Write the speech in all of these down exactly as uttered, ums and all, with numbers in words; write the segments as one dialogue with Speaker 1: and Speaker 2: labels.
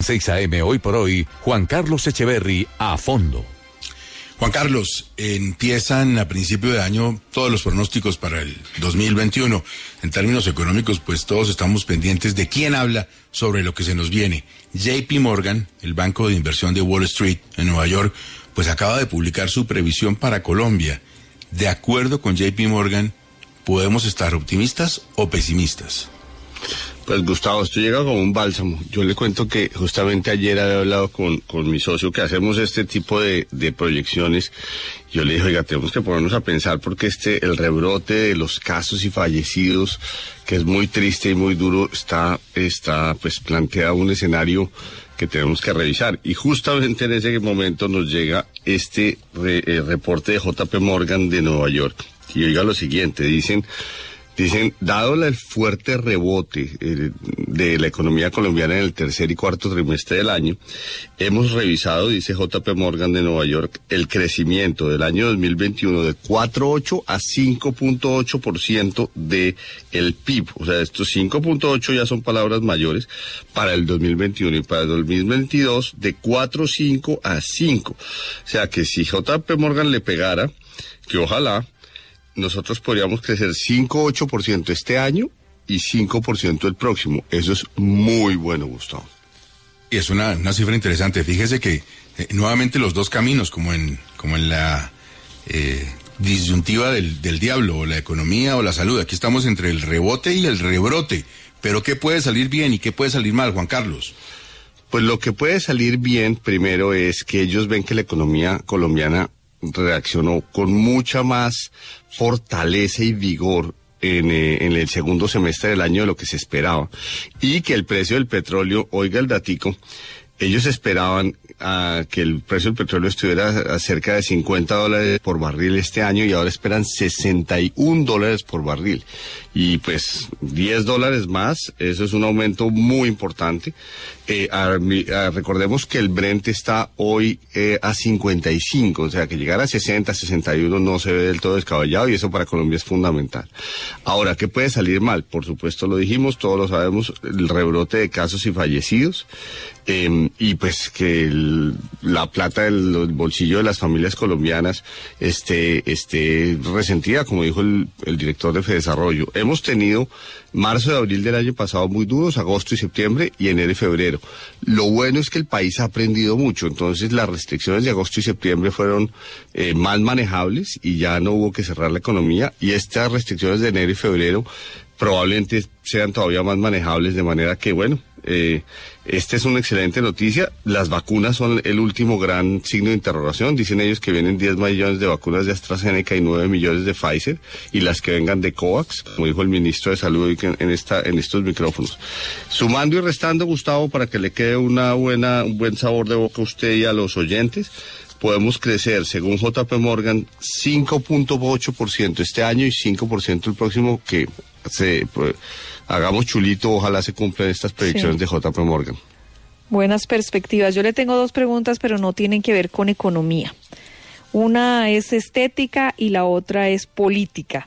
Speaker 1: seis a eme Hoy por Hoy, Juan Carlos Echeverry a fondo.
Speaker 2: Juan Carlos, empiezan a principio de año todos los pronósticos para el dos mil veintiuno. En términos económicos, pues todos estamos pendientes de quién habla sobre lo que se nos viene. J P Morgan, el banco de inversión de Wall Street en Nueva York, pues acaba de publicar su previsión para Colombia. De acuerdo con J P Morgan, ¿podemos estar optimistas o pesimistas?
Speaker 3: Pues Gustavo, esto llega como un bálsamo. Yo le cuento que justamente ayer había hablado con, con mi socio que hacemos este tipo de, de proyecciones. Yo le dije, oiga, tenemos que ponernos a pensar porque este, el rebrote de los casos y fallecidos, que es muy triste y muy duro, está, está, pues plantea un escenario que tenemos que revisar. Y justamente en ese momento nos llega este re, eh, reporte de J P Morgan de Nueva York. Y oiga lo siguiente, dicen... Dicen, dado el fuerte rebote eh, de la economía colombiana en el tercer y cuarto trimestre del año, hemos revisado, dice J P Morgan de Nueva York, el crecimiento del año dos mil veintiuno de cuatro punto ocho a cinco punto ocho por ciento de el P I B. O sea, estos cinco punto ocho ya son palabras mayores para el dos mil veintiuno y para el dos mil veintidós de cuatro punto cinco a cinco. O sea, que si J P Morgan le pegara, que ojalá, nosotros podríamos crecer cinco punto ocho por ciento este año y cinco por ciento el próximo. Eso es muy bueno, Gustavo.
Speaker 2: Y es una, una cifra interesante. Fíjese que eh, nuevamente los dos caminos, como en, como en la eh, disyuntiva del, del diablo, o la economía o la salud. Aquí estamos entre el rebote y el rebrote. Pero ¿qué puede salir bien y qué puede salir mal, Juan Carlos?
Speaker 3: Pues lo que puede salir bien primero es que ellos ven que la economía colombiana reaccionó con mucha más fortaleza y vigor en, eh, en el segundo semestre del año de lo que se esperaba, y que el precio del petróleo, oiga el datico, ellos esperaban uh, que el precio del petróleo estuviera a cerca de cincuenta dólares por barril este año y ahora esperan sesenta y un dólares por barril. Y pues diez dólares más, eso es un aumento muy importante. Eh, a, a, recordemos que el Brent está hoy eh, a cincuenta y cinco, o sea que llegar a sesenta, sesenta y uno no se ve del todo descabellado y eso para Colombia es fundamental. Ahora, ¿qué puede salir mal? Por supuesto lo dijimos, todos lo sabemos, el rebrote de casos y fallecidos. Eh, y pues que el, la plata del, del bolsillo de las familias colombianas esté, esté resentida, como dijo el, el director de Fedesarrollo. Hemos tenido marzo y abril del año pasado muy duros, agosto y septiembre y enero y febrero. Lo bueno es que el país ha aprendido mucho, entonces las restricciones de agosto y septiembre fueron eh, más manejables y ya no hubo que cerrar la economía, y estas restricciones de enero y febrero probablemente sean todavía más manejables, de manera que, bueno, eh, esta es una excelente noticia. Las vacunas son el último gran signo de interrogación. Dicen ellos que vienen diez millones de vacunas de AstraZeneca y nueve millones de Pfizer, y las que vengan de COVAX, como dijo el ministro de Salud en, esta, en estos micrófonos. Sumando y restando, Gustavo, para que le quede una buena, un buen sabor de boca a usted y a los oyentes, podemos crecer, según J P Morgan, cinco punto ocho por ciento este año y cinco por ciento el próximo, que se pues, hagamos chulito, ojalá se cumplan estas predicciones sí. de J P Morgan.
Speaker 4: Buenas perspectivas. Yo le tengo dos preguntas, pero no tienen que ver con economía. Una es estética y la otra es política.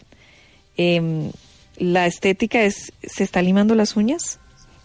Speaker 4: Eh, la estética es, ¿se está limando las uñas?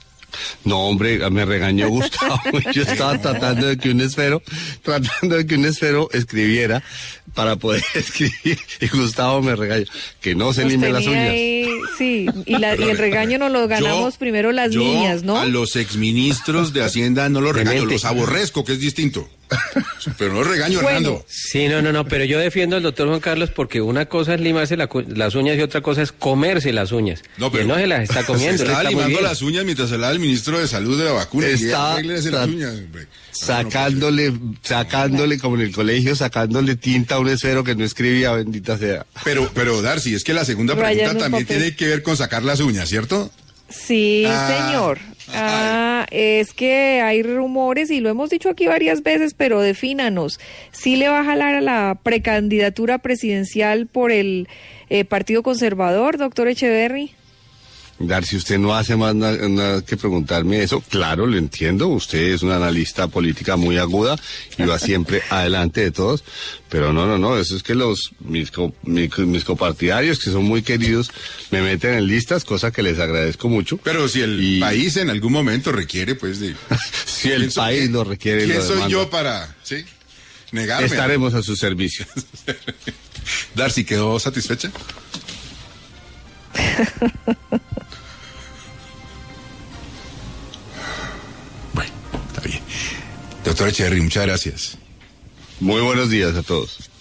Speaker 3: No, hombre, me regañó Gustavo. Yo estaba tratando de que un esfero, tratando de que un esfero escribiera para poder escribir, y Gustavo me regañó. Que no se limen las uñas.
Speaker 4: Ahí, sí, y, la, y el regaño nos lo ganamos yo, primero las
Speaker 2: yo
Speaker 4: niñas, ¿no?
Speaker 2: A los exministros de Hacienda no los regaño, los aborrezco, que es distinto. Pero no regaño, bueno. Hernando.
Speaker 5: Sí, no, no, no, pero yo defiendo al doctor Juan Carlos porque una cosa es limarse la, las uñas y otra cosa es comerse las uñas. No, pero y él no se las está comiendo.
Speaker 2: Se está,
Speaker 5: está
Speaker 2: limando las uñas mientras se la da el ministro de Salud de la vacuna.
Speaker 3: Está
Speaker 2: y las uñas,
Speaker 3: sacándole, sacándole como en el colegio, sacándole tinta a un esfero que no escribía, bendita sea.
Speaker 2: Pero, pero Darcy, es que la segunda pregunta también papel. tiene que ver con sacar las uñas, ¿cierto?
Speaker 4: Sí, ah, señor. Ah, es que hay rumores y lo hemos dicho aquí varias veces, pero defínanos. ¿Sí le va a jalar a la precandidatura presidencial por el eh, Partido Conservador, doctor Echeverry?
Speaker 3: Darcy, usted no hace más nada na que preguntarme eso. Claro, lo entiendo. Usted es una analista política muy aguda y va siempre adelante de todos. Pero no, no, no. Eso es que los mis, co mis, mis copartidarios, que son muy queridos, me meten en listas, cosa que les agradezco mucho.
Speaker 2: Pero si el y... país en algún momento requiere, pues, de...
Speaker 3: si el país soy, lo requiere...
Speaker 2: ¿Quién
Speaker 3: lo
Speaker 2: soy
Speaker 3: demanda,
Speaker 2: yo para, sí, negarme?
Speaker 3: Estaremos a su servicio.
Speaker 2: Darcy, ¿quedó satisfecha? Bueno, está bien. Doctor Echeverry, muchas gracias.
Speaker 3: Muy buenos días a todos.